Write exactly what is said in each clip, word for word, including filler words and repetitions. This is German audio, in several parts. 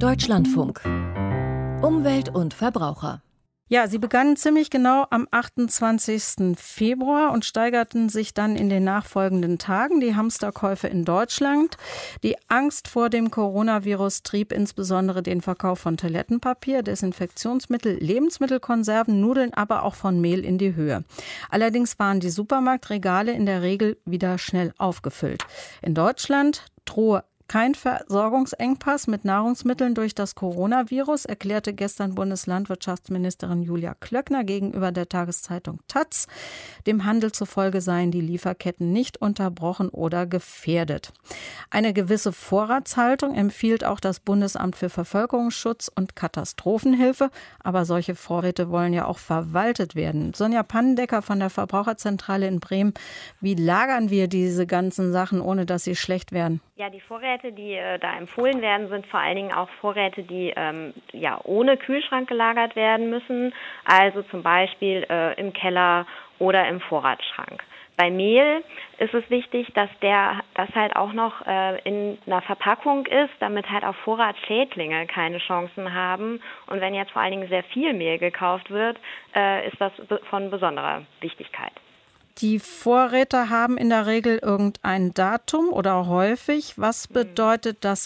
Deutschlandfunk. Umwelt und Verbraucher. Ja, sie begannen ziemlich genau am achtundzwanzigsten Februar und steigerten sich dann in den nachfolgenden Tagen, die Hamsterkäufe in Deutschland. Die Angst vor dem Coronavirus trieb insbesondere den Verkauf von Toilettenpapier, Desinfektionsmittel, Lebensmittelkonserven, Nudeln, aber auch von Mehl in die Höhe. Allerdings waren die Supermarktregale in der Regel wieder schnell aufgefüllt. In Deutschland drohe kein Versorgungsengpass mit Nahrungsmitteln durch das Coronavirus, erklärte gestern Bundeslandwirtschaftsministerin Julia Klöckner gegenüber der Tageszeitung Taz. Dem Handel zufolge seien die Lieferketten nicht unterbrochen oder gefährdet. Eine gewisse Vorratshaltung empfiehlt auch das Bundesamt für Bevölkerungsschutz und Katastrophenhilfe. Aber solche Vorräte wollen ja auch verwaltet werden. Sonja Pannendecker von der Verbraucherzentrale in Bremen. Wie lagern wir diese ganzen Sachen, ohne dass sie schlecht werden? Ja, die Vorräte, die äh, da empfohlen werden, sind vor allen Dingen auch Vorräte, die ähm, ja ohne Kühlschrank gelagert werden müssen, also zum Beispiel äh, im Keller oder im Vorratsschrank. Bei Mehl ist es wichtig, dass der das halt auch noch äh, in einer Verpackung ist, damit halt auch Vorratsschädlinge keine Chancen haben. Und wenn jetzt vor allen Dingen sehr viel Mehl gekauft wird, äh, ist das von besonderer Wichtigkeit. Die Vorräte haben in der Regel irgendein Datum oder häufig. Was bedeutet das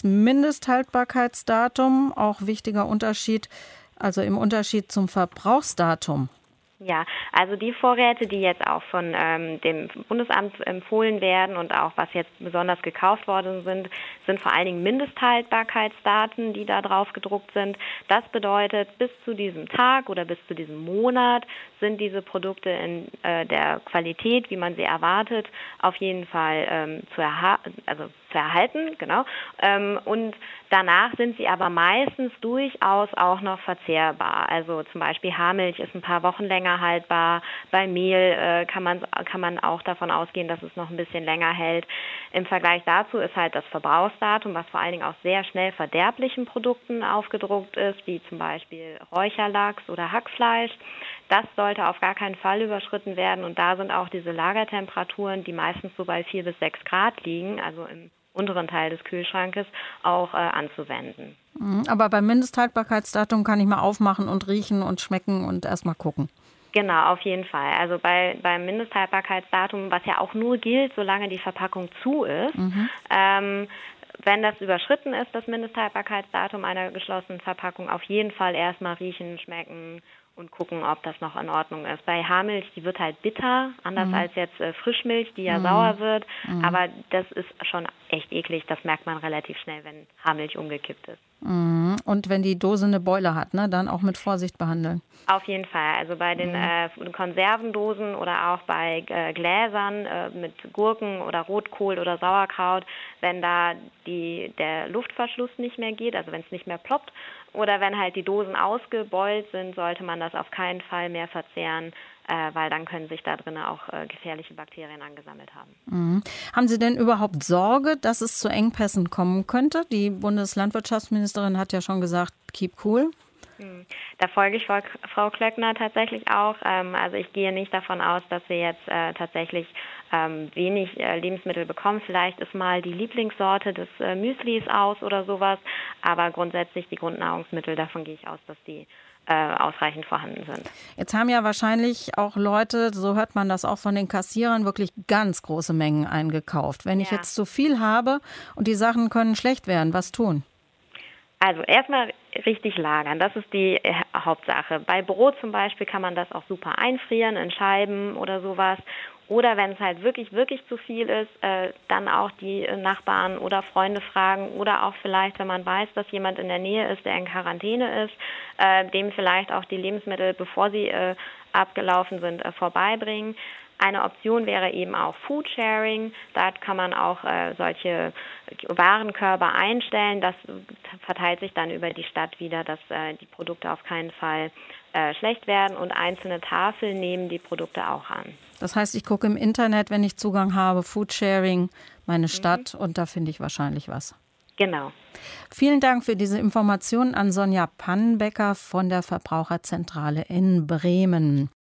Mindesthaltbarkeitsdatum? Auch wichtiger Unterschied, also im Unterschied zum Verbrauchsdatum. Ja, also die Vorräte, die jetzt auch von ähm, dem Bundesamt empfohlen werden und auch was jetzt besonders gekauft worden sind, sind vor allen Dingen Mindesthaltbarkeitsdaten, die da drauf gedruckt sind. Das bedeutet, bis zu diesem Tag oder bis zu diesem Monat sind diese Produkte in äh, der Qualität, wie man sie erwartet, auf jeden Fall ähm, zu, erha- also zu erhalten, genau. Ähm, und danach sind sie aber meistens durchaus auch noch verzehrbar. Also zum Beispiel Haarmilch ist ein paar Wochen länger haltbar. Bei Mehl äh, kann man kann man auch davon ausgehen, dass es noch ein bisschen länger hält. Im Vergleich dazu ist halt das Verbrauchsdatum, was vor allen Dingen auf sehr schnell verderblichen Produkten aufgedruckt ist, wie zum Beispiel Räucherlachs oder Hackfleisch. Das sollte auf gar keinen Fall überschritten werden. Und da sind auch diese Lagertemperaturen, die meistens so bei vier bis sechs Grad liegen, also im unteren Teil des Kühlschrankes, auch äh, anzuwenden. Aber beim Mindesthaltbarkeitsdatum kann ich mal aufmachen und riechen und schmecken und erst mal gucken. Genau, auf jeden Fall. Also bei, beim Mindesthaltbarkeitsdatum, was ja auch nur gilt, solange die Verpackung zu ist, mhm. ähm, wenn das überschritten ist, das Mindesthaltbarkeitsdatum einer geschlossenen Verpackung, auf jeden Fall erstmal riechen, schmecken und gucken, ob das noch in Ordnung ist. Bei Haarmilch, die wird halt bitter, anders mhm. als jetzt äh, Frischmilch, die ja mhm. sauer wird. Mhm. Aber das ist schon echt eklig. Das merkt man relativ schnell, wenn Haarmilch umgekippt ist. Mhm. Und wenn die Dose eine Beule hat, ne, dann auch mit Vorsicht behandeln. Auf jeden Fall. Also bei den äh, Konservendosen oder auch bei äh, Gläsern äh, mit Gurken oder Rotkohl oder Sauerkraut, wenn da die, der Luftverschluss nicht mehr geht, also wenn es nicht mehr ploppt, oder wenn halt die Dosen ausgebeult sind, sollte man das auf keinen Fall mehr verzehren, äh, weil dann können sich da drin auch äh, gefährliche Bakterien angesammelt haben. Mhm. Haben Sie denn überhaupt Sorge, dass es zu Engpässen kommen könnte? Die Bundeslandwirtschaftsministerin hat ja schon gesagt, keep cool. Da folge ich Frau Klöckner tatsächlich auch. Also ich gehe nicht davon aus, dass wir jetzt tatsächlich wenig Lebensmittel bekommen. Vielleicht ist mal die Lieblingssorte des Müslis aus oder sowas. Aber grundsätzlich die Grundnahrungsmittel, davon gehe ich aus, dass die ausreichend vorhanden sind. Jetzt haben ja wahrscheinlich auch Leute, so hört man das auch von den Kassierern, wirklich ganz große Mengen eingekauft. Wenn ich ja. jetzt zu viel habe und die Sachen können schlecht werden, was tun? Also erstmal richtig lagern, das ist die Hauptsache. Bei Brot zum Beispiel kann man das auch super einfrieren in Scheiben oder sowas. Oder wenn es halt wirklich, wirklich zu viel ist, äh, dann auch die Nachbarn oder Freunde fragen oder auch vielleicht, wenn man weiß, dass jemand in der Nähe ist, der in Quarantäne ist, äh, dem vielleicht auch die Lebensmittel, bevor sie äh, abgelaufen sind, äh, vorbeibringen. Eine Option wäre eben auch Foodsharing. Da kann man auch äh, solche Warenkörbe einstellen. Das verteilt sich dann über die Stadt wieder, dass äh, die Produkte auf keinen Fall äh, schlecht werden. Und einzelne Tafeln nehmen die Produkte auch an. Das heißt, ich gucke im Internet, wenn ich Zugang habe, Foodsharing, meine Stadt, mhm. und da finde ich wahrscheinlich was. Genau. Vielen Dank für diese Informationen an Sonja Pannendecker von der Verbraucherzentrale in Bremen.